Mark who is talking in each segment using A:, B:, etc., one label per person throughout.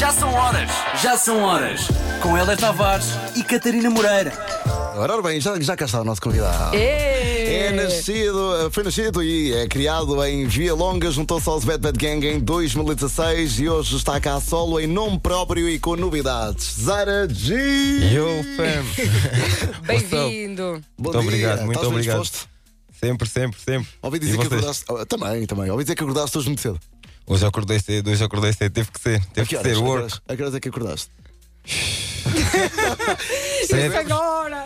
A: Já são horas. Já são horas. Com Hélia Tavares e Catarina Moreira.
B: Ora bem, já cá está o nosso convidado. Foi nascido e é criado em Via Longa, juntou-se aos Bad Bad Gang em 2016 e hoje está cá solo em nome próprio e com novidades. Zara G!
C: Yo, fam!
D: Bem-vindo!
C: Muito obrigado, muito obrigado.
B: Disposto?
C: Sempre.
B: Ouvi dizer que acordaste. Também. Ouvi dizer que acordaste hoje muito cedo.
C: Hoje acordei cedo, teve que ser. Teve que ser work.
B: A que horas é que acordaste?
D: Isso agora!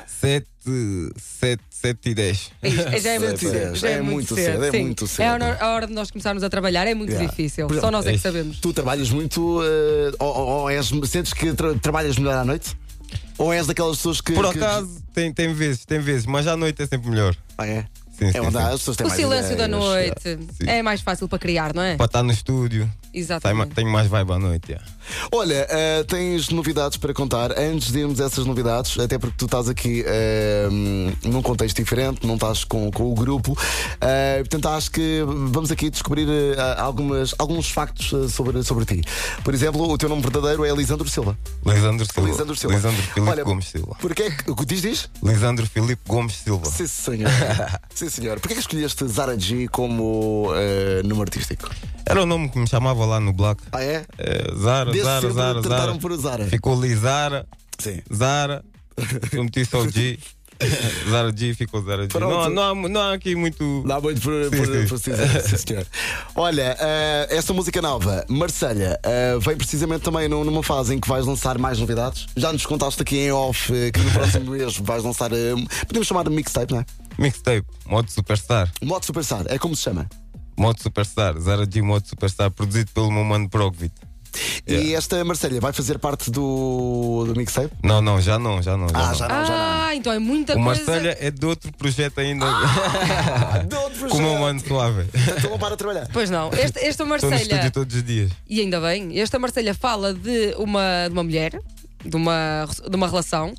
C: 7h10.
D: Já é muito cedo. Já é muito cedo.
B: É
D: Sim.
B: muito cedo.
D: É a hora de nós começarmos a trabalhar, é muito difícil. Só nós é que sabemos.
B: Tu trabalhas muito ou sentes que trabalhas melhor à noite? Ou és daquelas pessoas que.
C: Por acaso, tem vezes, mas à noite é sempre melhor.
B: Ah, é?
C: Sim,
B: É onde as pessoas têm
D: O
B: mais
D: silêncio da
B: ideias.
D: noite é mais fácil para criar, não é?
C: Para estar no estúdio,
D: Exatamente.
C: tenho mais vibe à noite.
B: Olha, tens novidades para contar. Antes de irmos a essas novidades, até porque tu estás aqui num contexto diferente, não estás com o grupo. Portanto, acho que vamos aqui descobrir alguns factos sobre ti. Por exemplo, o teu nome verdadeiro é Lisandro Silva.
C: Lisandro Silva.
B: Lisandro
C: Filipe
B: Olha,
C: Gomes Silva.
B: Porquê que diz?
C: Lisandro Filipe Gomes Silva.
B: Sim, senhor. Sim, senhor. Porquê que escolheste Zara G como nome artístico?
C: Era o nome que me chamava lá no Black.
B: Ah, é?
C: Zara.
B: Trataram por Zara.
C: Ficou Lizara.
B: Sim.
C: Zara. Eu meti só o G. Zara G ficou Zara G.
B: Pronto.
C: Não há aqui muito.
B: Dá muito por precisar, sim, senhor. Olha, esta música nova, Marselha, vem precisamente também numa fase em que vais lançar mais novidades. Já nos contaste aqui em off que no próximo mês vais lançar, podemos chamar de mixtape, não é?
C: Mixtape, modo Superstar.
B: Modo Superstar, é como se chama.
C: Modo Superstar, Zara G Modo Superstar, produzido pelo meu mano Progvit.
B: E esta Marselha vai fazer parte do mixtape?
C: Não, já não.
B: Já não.
D: Então é muita
C: O
D: coisa.
C: Marselha é de outro projeto ainda. Com o meu mano Suave.
B: Estou a para trabalhar.
D: Pois não. Esta
C: Estou no
D: Marselha,
C: estúdio todos os dias.
D: e ainda bem, esta Marselha fala de uma mulher, de uma relação.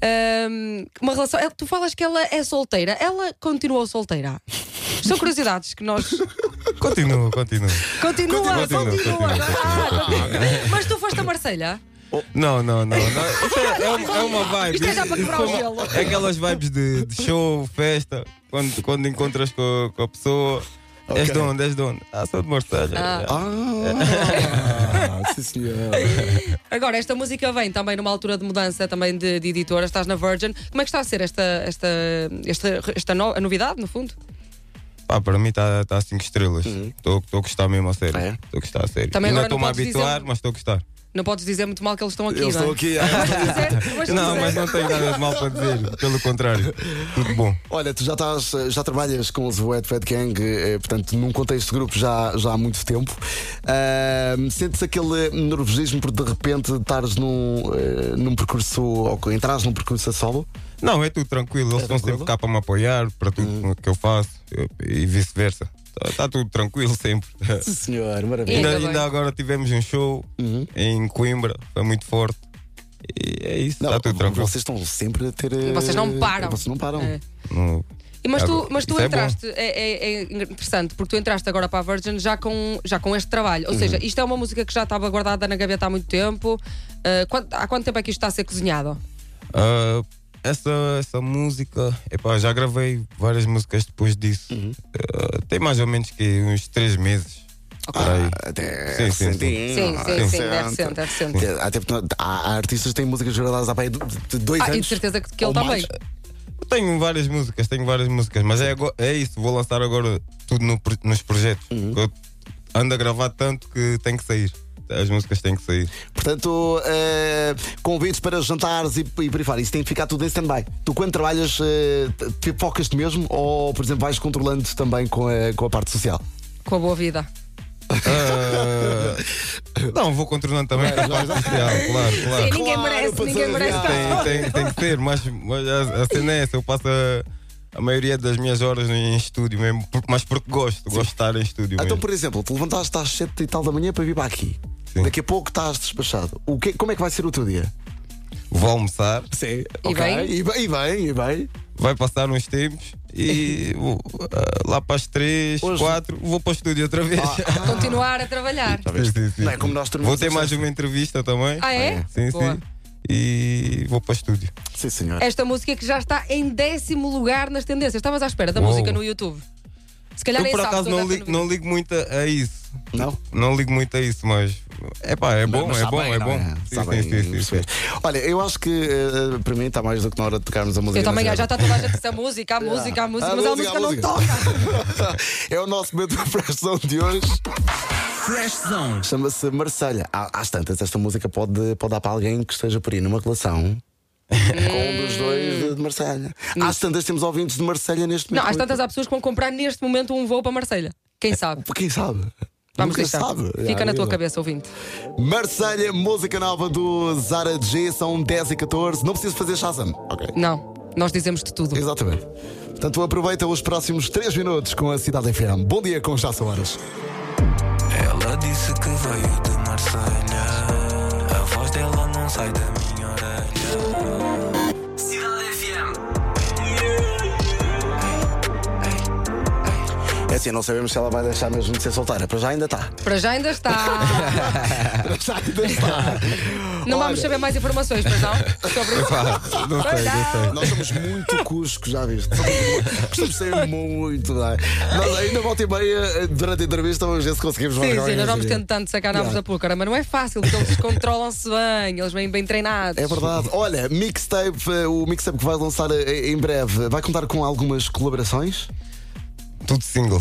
D: Uma relação. Tu falas que ela é solteira. Ela continuou solteira. São curiosidades que nós.
C: Continua.
D: Continua.
C: Continua.
D: Mas tu foste a Marselha?
C: Não. Isso é uma vibe.
D: Isto é já para quebrar o gelo.
C: É aquelas vibes de show, festa, quando encontras com a pessoa.
B: Ok.
C: És de onde? Sou de Marselha.
B: Sim, senhor.
D: Agora, esta música vem também numa altura de mudança também de editora. Estás na Virgin. Como é que está a ser esta novidade, no fundo?
C: Para mim está 5 estrelas. Estou a gostar mesmo a sério.
B: Ah, é?
C: Estou a gostar a sério.
D: Também
C: Ainda
D: agora não
C: estou-me a
D: podes
C: habituar,
D: dizer-
C: mas estou a gostar.
D: Não podes dizer muito mal que eles estão aqui,
B: Eu
D: não é?
B: estou aqui.
C: Mas não tenho nada de mal para dizer. Pelo contrário, tudo bom.
B: Olha, tu já trabalhas com os Bad Bad Gang, portanto, num contexto de grupo já há muito tempo. Sentes aquele nervosismo por de repente estares num percurso, ou entrares num percurso a solo?
C: Não, é tudo tranquilo. Eles estão
B: tranquilo?
C: sempre cá para me apoiar, para tudo que eu faço e vice-versa. Está tudo tranquilo sempre.
B: Sim, senhor, maravilha.
D: Ainda bem.
C: Ainda agora tivemos um show em Coimbra, foi muito forte. E é isso, está tudo tranquilo.
B: Vocês estão sempre a ter.
D: Vocês não param.
B: Vocês não param.
D: É.
C: Não-
D: Mas tu
C: Isso é
D: entraste, é interessante, porque tu entraste agora para a Virgin já com este trabalho. Ou seja, isto é uma música que já estava guardada na gaveta há muito tempo. Há quanto tempo é que isto está a ser cozinhado?
C: Essa música, já gravei várias músicas depois disso. Tem mais ou menos que uns 3 meses. Por aí.
B: Até
C: Sim.
B: recentinho.
D: Sim, deve ser.
B: Até porque há artistas que têm músicas gravadas há para aí de 2
D: E
B: anos.
D: de certeza que
B: ou
D: ele também.
B: mais.
C: Tenho várias músicas, mas é isso, vou lançar agora tudo nos projetos. Eu ando a gravar tanto que tem que sair. As músicas têm que sair.
B: Portanto, convites para jantares e por aí fora. Isso tem que ficar tudo em stand-by. Tu, quando trabalhas, te focas-te mesmo ou, por exemplo, vais controlando também com a parte social?
D: Com a boa vida.
C: Não, vou controlando também com a parte social, claro.
D: Sim, ninguém merece.
C: Tem que ter, mas a cena é essa, eu passo a maioria das minhas horas em estúdio mesmo, mas porque gosto de estar em estúdio
B: Então,
C: mesmo.
B: por exemplo, te levantaste às 7 e tal da manhã para vir para aqui.
C: Sim.
B: Daqui a pouco estás despachado. Como é que vai ser o teu dia?
C: Vou almoçar,
B: Sim,
D: E bem?
B: E bem.
C: vai passar uns tempos e lá para as 3,
B: Hoje-
C: 4 vou para o estúdio outra vez.
D: Continuar a trabalhar.
C: Sim.
B: Não é como nós
C: Vou ter mais uma entrevista também.
D: Ah, é?
C: Sim,
D: Boa.
C: sim. E vou para o estúdio.
B: Sim, senhor.
D: Esta música que já está em 10º lugar nas tendências. Estavas à espera da
C: Uou.
D: música no YouTube. Se calhar
C: Eu
D: nem
C: por
D: sabes
C: acaso
D: onde é
C: não
D: que
C: ligo, não ligo muito a isso.
B: Não?
C: Não ligo muito a isso, mas é bom,
B: Mas
C: é
B: está
C: bom,
B: bem,
C: é
B: não
C: bom.
B: Está
C: Sim,
B: bem
C: sim, sim, sim.
B: perceber. Olha, eu acho que para mim está mais do que na hora de tocarmos a música.
D: Eu também
B: na
D: já
B: rádio.
D: está toda a gente a dizer a música,
B: A
D: mas a
B: música,
D: música não toca.
B: É o nosso momento de reflexão de hoje.
A: Fresh Zone.
B: Chama-se Marselha. Às tantas, esta música pode dar para alguém que esteja por aí numa relação com um dos dois de Marselha. Às tantas, temos ouvintes de Marselha neste
D: Não,
B: momento.
D: às tantas há pessoas que vão comprar neste momento um voo para Marselha. Quem sabe?
B: Quem sabe?
D: Vamos
B: Nunca
D: deixar.
B: sabe.
D: Fica na tua
B: Diga.
D: cabeça, ouvinte.
B: Marselha, música nova do Zara G. São 10 e 14. Não preciso fazer Shazam. Ok.
D: Não, nós dizemos-te tudo.
B: Exatamente. Portanto, aproveita os próximos 3 minutos com a Cidade FM. Bom dia com Já São Horas.
E: Ela disse que veio de Marselha. A voz dela não sai da minha orelha.
A: Cidade FM.
B: É assim, não sabemos se ela vai deixar mesmo de ser solteira. Para já ainda está.
D: Para já ainda está.
B: Para já ainda está.
D: Não vamos
B: Olha,
D: saber mais informações, pois não? Sobre isso.
C: Não sei, não sei.
B: Nós somos muito cuscos, já viste? Gostamos de ser muito, não é? Nós ainda volta e meia, durante a entrevista, vamos ver se conseguimos
D: Sim,
B: marcar
D: sim, nós
B: alguém.
D: vamos tentando sacar novos da púcara, mas não é fácil, porque eles controlam-se bem, eles vêm bem treinados.
B: É verdade. Olha, mixtape, o mixtape que vai lançar em breve, vai contar com algumas colaborações?
C: Tudo singles.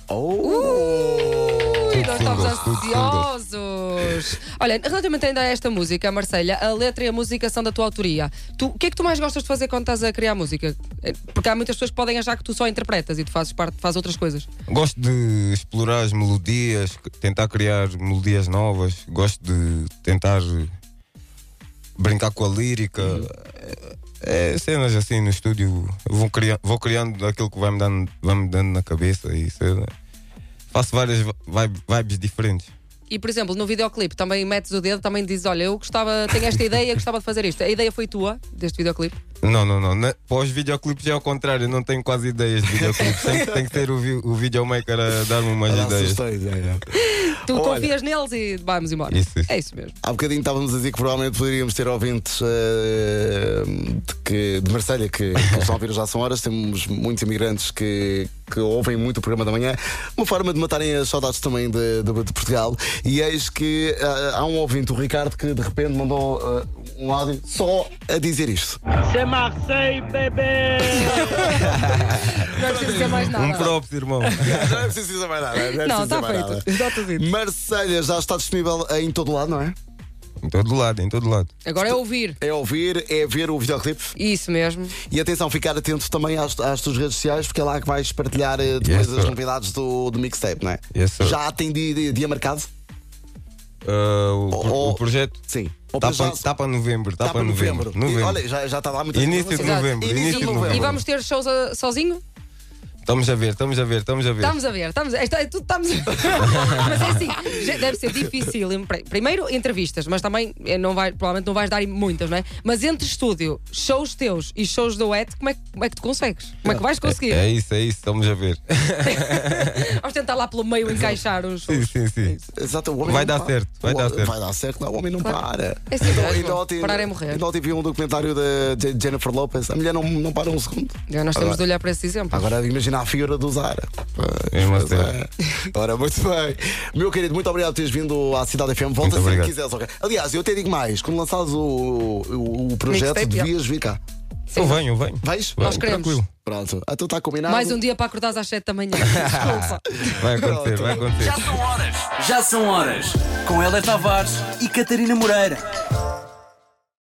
D: Ui, nós estamos
C: tudo
D: ansiosos. Olha, relativamente ainda a esta música, Marselha, a letra e a música são da tua autoria. O que é que tu mais gostas de fazer quando estás a criar música? Porque há muitas pessoas que podem achar que tu só interpretas e tu fazes outras coisas.
C: Gosto de explorar as melodias, tentar criar melodias novas. Gosto de tentar brincar com a lírica. É cenas assim no estúdio. Vou criando aquilo que vai me dando na cabeça e faço várias vibes diferentes.
D: E, por exemplo, no videoclipe também metes o dedo, também dizes, olha, tenho esta ideia, gostava de fazer isto. A ideia foi tua, deste videoclipe?
C: Não. Para os videoclipes é ao contrário, eu não tenho quase ideias de videoclipes. tem que ser o videomaker a dar-me umas ideias.
D: Tu
B: Olha.
D: confias neles e vamos embora.
C: Isso.
D: É isso mesmo.
B: Há bocadinho estávamos a dizer que provavelmente poderíamos ter ouvintes de Marselha que estão a ouvir Já São Horas. Temos muitos imigrantes que ouvem muito o programa da manhã. Uma forma de matarem as saudades também de Portugal. E eis que há um ouvinte, o Ricardo, que de repente mandou um áudio só a dizer isto.
F: C'est Marseille, bébé!
D: Não é preciso dizer mais nada.
C: Um próprio, irmão.
B: Não é preciso dizer mais nada.
D: Não, está feito. Está tudo dito.
B: Marselha já está disponível em todo lado, não é?
C: Em todo lado.
D: Agora é ouvir.
B: É ouvir, é ver o videoclipe.
D: Isso mesmo.
B: E atenção, ficar atento também às tuas redes sociais, porque é lá que vais partilhar depois
C: Yes,
B: as
C: sir.
B: novidades do mixtape, não é?
C: Yes, sir.
B: Já tem dia marcado?
C: O projeto
B: Sim.
C: está para novembro. Está para novembro.
B: Olha, já está lá muita
C: Início de
B: informação.
C: novembro.
B: Início de novembro.
D: E vamos ter shows sozinho?
C: Estamos a ver.
D: Estamos a ver. Tudo estamos a ver. Mas é assim, deve ser difícil. Primeiro, entrevistas, mas também provavelmente não vais dar muitas, não é? Mas entre estúdio, shows teus e shows do ET, como é que tu consegues? Como é que vais conseguir?
C: É isso, estamos a ver.
D: Vamos tentar lá pelo meio encaixar os shows.
C: Sim.
B: Exato, o homem
C: Vai
B: não
C: dar
B: para.
C: certo, vai dar certo.
B: Vai dar certo, não, o homem não para.
D: É assim mesmo. Parar é morrer.
B: Ainda ontem vi um documentário da Jennifer Lopez. A mulher não para um segundo.
D: Nós temos de olhar para esse exemplo.
B: Agora imagina a figura do Zara.
C: Mesmo
B: Pois
C: assim.
B: é. Ora, muito bem. Meu querido, muito obrigado por teres vindo à Cidade FM. Volta
C: Muito
B: sempre que
C: obrigado.
B: quiseres. Ok? Aliás, eu até digo mais: quando lançares o projeto,
D: Mixtape,
B: devias vir cá.
C: Eu venho.
B: Vais?
D: Nós queremos.
C: Tranquilo.
B: Pronto, então está combinado.
D: Mais um dia para acordares às 7 da manhã. Desculpa.
C: Vai acontecer.
A: Já são horas. Com Helder Tavares e Catarina Moreira.